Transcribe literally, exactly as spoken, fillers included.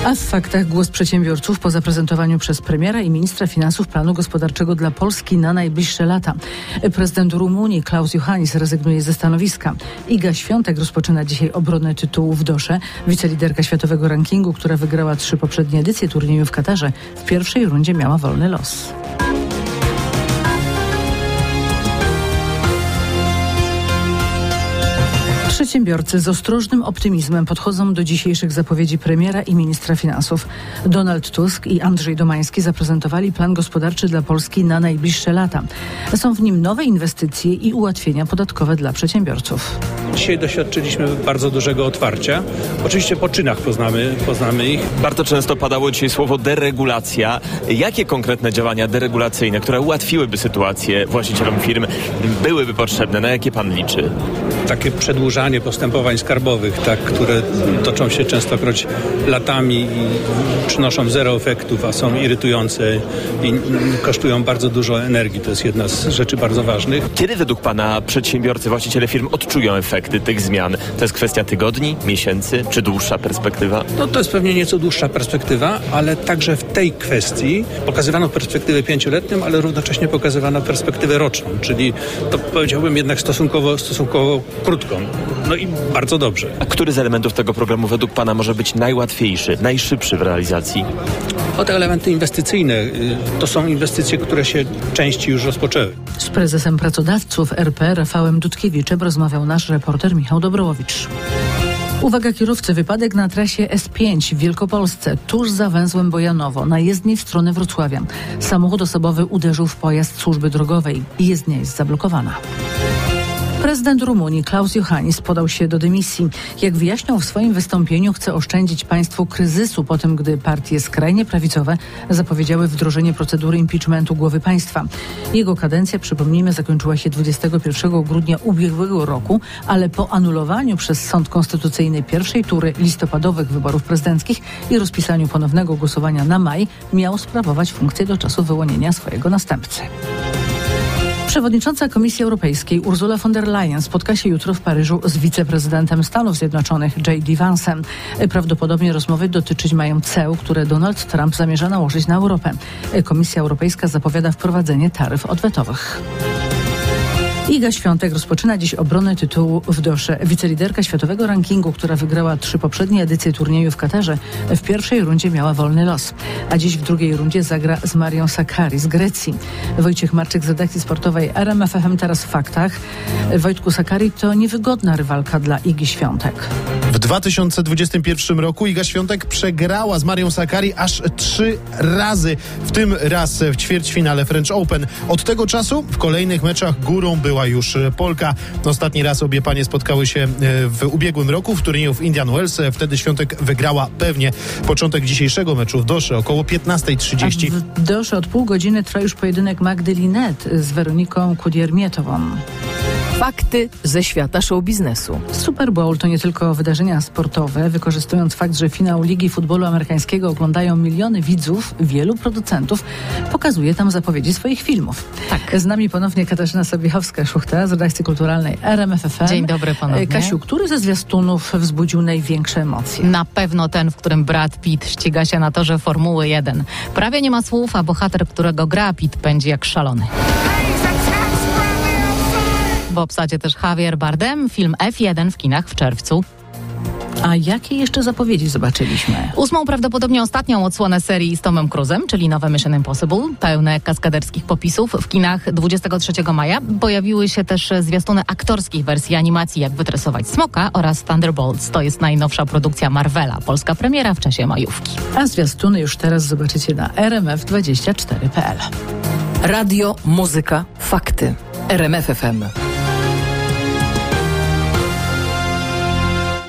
A w faktach głos przedsiębiorców po zaprezentowaniu przez premiera i ministra finansów planu gospodarczego dla Polski na najbliższe lata. Prezydent Rumunii Klaus Iohannis rezygnuje ze stanowiska. Iga Świątek rozpoczyna dzisiaj obronę tytułu w Dosze. Wiceliderka światowego rankingu, która wygrała trzy poprzednie edycje turnieju w Katarze, w pierwszej rundzie miała wolny los. Przedsiębiorcy z ostrożnym optymizmem podchodzą do dzisiejszych zapowiedzi premiera i ministra finansów. Donald Tusk i Andrzej Domański zaprezentowali plan gospodarczy dla Polski na najbliższe lata. Są w nim nowe inwestycje i ułatwienia podatkowe dla przedsiębiorców. Dzisiaj doświadczyliśmy bardzo dużego otwarcia. Oczywiście po czynach poznamy, poznamy ich. Bardzo często padało dzisiaj słowo deregulacja. Jakie konkretne działania deregulacyjne, które ułatwiłyby sytuację właścicielom firm, byłyby potrzebne? Na jakie pan liczy? Takie przedłużanie postępowań skarbowych, tak, które toczą się częstokroć latami i przynoszą zero efektów, a są irytujące i kosztują bardzo dużo energii. To jest jedna z rzeczy bardzo ważnych. Kiedy według pana przedsiębiorcy, właściciele firm odczują efekty tych zmian? To jest kwestia tygodni, miesięcy czy dłuższa perspektywa? No to jest pewnie nieco dłuższa perspektywa, ale także w tej kwestii pokazywano perspektywę pięcioletnią, ale równocześnie pokazywano perspektywę roczną, czyli to powiedziałbym jednak stosunkowo, stosunkowo krótką. No i bardzo dobrze. A który z elementów tego programu według pana może być najłatwiejszy, najszybszy w realizacji? O te elementy inwestycyjne to są inwestycje, które się części już rozpoczęły. Z prezesem pracodawców R P Rafałem Dudkiewiczem rozmawiał nasz reporter Michał Dobrołowicz. Uwaga kierowcy, wypadek na trasie S pięć w Wielkopolsce, tuż za węzłem Bojanowo, na jezdni w stronę Wrocławia. Samochód osobowy uderzył w pojazd służby drogowej i jezdnia jest zablokowana. Prezydent Rumunii Klaus Iohannis podał się do dymisji. Jak wyjaśniał w swoim wystąpieniu, chce oszczędzić państwu kryzysu po tym, gdy partie skrajnie prawicowe zapowiedziały wdrożenie procedury impeachmentu głowy państwa. Jego kadencja, przypomnijmy, zakończyła się dwudziestego pierwszego grudnia ubiegłego roku, ale po anulowaniu przez Sąd Konstytucyjny pierwszej tury listopadowych wyborów prezydenckich i rozpisaniu ponownego głosowania na maj, miał sprawować funkcję do czasu wyłonienia swojego następcy. Przewodnicząca Komisji Europejskiej Ursula von der Leyen spotka się jutro w Paryżu z wiceprezydentem Stanów Zjednoczonych J D Vance'em. Prawdopodobnie rozmowy dotyczyć mają ceł, które Donald Trump zamierza nałożyć na Europę. Komisja Europejska zapowiada wprowadzenie taryf odwetowych. Iga Świątek rozpoczyna dziś obronę tytułu w Dosze. Wiceliderka światowego rankingu, która wygrała trzy poprzednie edycje turnieju w Katarze, w pierwszej rundzie miała wolny los, a dziś w drugiej rundzie zagra z Marią Sakkari z Grecji. Wojciech Marczyk z redakcji sportowej R M F F M teraz w faktach. Wojtku, Sakkari to niewygodna rywalka dla Igi Świątek. W dwa tysiące dwudziestym pierwszym roku Iga Świątek przegrała z Marią Sakkari aż trzy razy, w tym raz w ćwierćfinale French Open. Od tego czasu w kolejnych meczach górą była już Polka. Ostatni raz obie panie spotkały się w ubiegłym roku w turnieju w Indian Wells. Wtedy Świątek wygrała pewnie. Początek dzisiejszego meczu w Dosze około piętnasta trzydzieści. A w Dosze od pół godziny trwa już pojedynek Magdy Linet z Weroniką Kudiermietową. Fakty ze świata show biznesu. Super Bowl to nie tylko wydarzenia sportowe. Wykorzystując fakt, że finał Ligi Futbolu Amerykańskiego oglądają miliony widzów, wielu producentów pokazuje tam zapowiedzi swoich filmów. Tak. Z nami ponownie Katarzyna Sobiechowska-Szuchta z redakcji kulturalnej R M F F M. Dzień dobry ponownie. Kasiu, który ze zwiastunów wzbudził największe emocje? Na pewno ten, w którym Brad Pitt ściga się na torze Formuły jeden. Prawie nie ma słów, a bohater, którego gra Pitt, pędzi jak szalony. W obsadzie też Javier Bardem, film F jeden w kinach w czerwcu. A jakie jeszcze zapowiedzi zobaczyliśmy? Ósmą, prawdopodobnie ostatnią odsłonę serii z Tomem Cruzem, czyli nowe Mission Impossible, pełne kaskaderskich popisów. W kinach dwudziestego trzeciego maja pojawiły się też zwiastuny aktorskich wersji animacji Jak wytresować smoka oraz Thunderbolts. To jest najnowsza produkcja Marvela. Polska premiera w czasie majówki. A zwiastuny już teraz zobaczycie na r m f dwadzieścia cztery kropka p l. Radio, muzyka, fakty. R M F F M.